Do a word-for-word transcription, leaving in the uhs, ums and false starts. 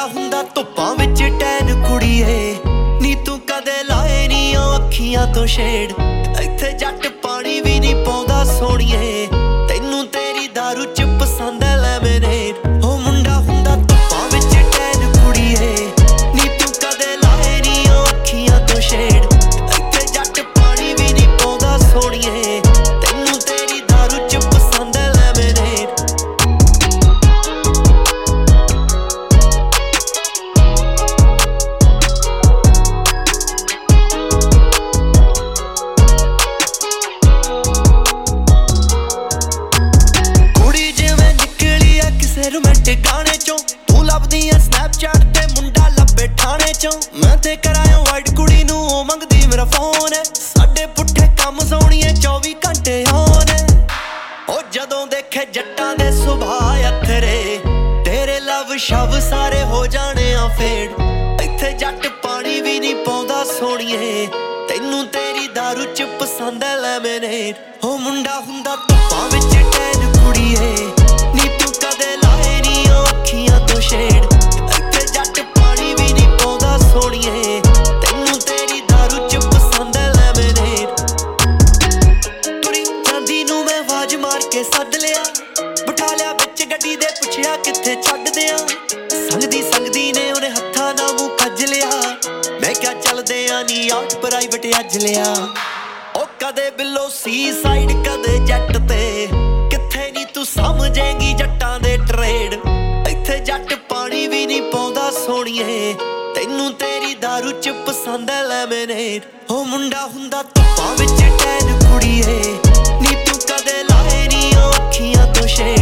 ਹੁੰਦਾ ਧੁੱਪਾਂ ਵਿੱਚ ਟੈਨ ਕੁੜੀਏ ਨੀ ਤੂੰ ਕਦੇ ਲਾਏ ਨੀ ਉਹ ਅੱਖੀਆਂ ਤੋਂ ਸ਼ੇਡ ਇੱਥੇ ਜੱਟ ਪਾਣੀ ਵੀ ਨਹੀਂ ਪਾਉਂਦਾ ਸੋਹਣੀਏ ਤੈਨੂੰ ਤੇਰੀ ਦਾਰੂ ਚ ਪਸੰਦ ਐ ਲੈਮਨੇਡ ਉਹ ਮੁੰਡਾ ਹੁੰਦਾ ਧੁੱਪਾਂ ਵਿੱਚ ਟੈਨ ਕੁੜੀਏ ਨੀ ਤੂੰ ਕਦੇ ਲਾਏ ਨੀ ਉਹ ਅੱਖੀਆਂ ਤੋਂ ਸ਼ੇਡ ਇੱਥੇ ਜੱਟ ਪਾਣੀ ਵੀ ਨਹੀਂ ਪਾਉਂਦਾ ਸੋਹਣੀਏ ਤੈਨੂੰ ਤੇਰੀ ਦਾਰੂ ਚ ਪਸੰਦ ਐ ਲੈਮਨੇਡ रोमांटिक गाने चों तू लभदी है स्नैपचैट ते मुंडा लब्बे ठाणे चों मैं ते कराया वाइट कुड़ी नूं ओ मंगदी मेरा फोन है साडे पुट्ठे काम सोहणीए चौबी घंटे ऑन है ओ जदों देखे जट्टां दे सुभाऽ अथरे तेरे लव शव सारे हो जाने आ फेड इत्थे जट पानी भी नहीं पाउंदा सोहणीए तैनूं तेरी दारू च पसंद है लेमनेड ओ मुंडा हुंदा धुप्पां विच टैन कुड़ीए नी तूं कदे ਅੱਖੀਆਂ ਤੋਂ ਸ਼ੇਡ ਇੱਥੇ ਜੱਟ ਪਾਣੀ ਵੀ ਨਹੀਂ ਪਾਉਂਦਾ ਸੋਹਣੀਏ ਤੈਨੂੰ ਤੇਰੀ ਦਾਰੂ ਚ ਪਸੰਦ ਐ ਲੈਮਨੇਡ ਤੁਰੀ ਜਾਂਦੀ ਨੂੰ ਮੈਂ ਆਵਾਜ਼ ਮਾਰ ਕੇ ਸੱਦ ਲਿਆ ਬਿਠਾ ਲਿਆ ਵਿੱਚ ਗੱਡੀ ਦੇ ਪੁੱਛਿਆ ਕਿੱਥੇ ਛੱਡਦੇ ਆ ਸੰਗਦੀ ਸੰਗਦੀ ਨੇ ਉਹਨੇ ਹੱਥਾਂ ਨਾਲ ਮੂੰਹ ਕੱਜ ਲਿਆ ਮੈਂ ਕਿਹਾ ਚੱਲਦੇ ਆ ਨੀ ਆਊਟ ਪ੍ਰਾਈਵੇਟ ਅੱਜ ਲਿਆ ਉਹ ਕਦੇ ਬਿੱਲੋ ਸੀ ਸਾਈਡ ਕਦੇ ਜੱਟ ਤੇ ਕਿੱਥੇ ਨੀ ਤੂੰ ਸਮਝੇਂਗੀ ਜੱਟਾਂ ਦੇ ਟਰੇਡ ਇੱਥੇ ਜੱਟ ਪਾਣੀ ਵੀ ਨਹੀਂ ਪਾਉਂਦਾ ਸੋਹਣੀਏ ਤੈਨੂੰ ਤੇਰੀ ਦਾਰੂ ਚ ਪਸੰਦ ਐ ਲੈਮਨੇਡ ਉਹ ਮੁੰਡਾ ਹੁੰਦਾ ਧੁੱਪਾਂ ਵਿੱਚ ਟੈਨ ਕੁੜੀਏ ਨੀ ਤੂੰ ਕਦੇ ਲਾਏ ਨੀ ਉਹ ਅੱਖੀਆਂ ਤੋਂ ਸ਼ੇਡ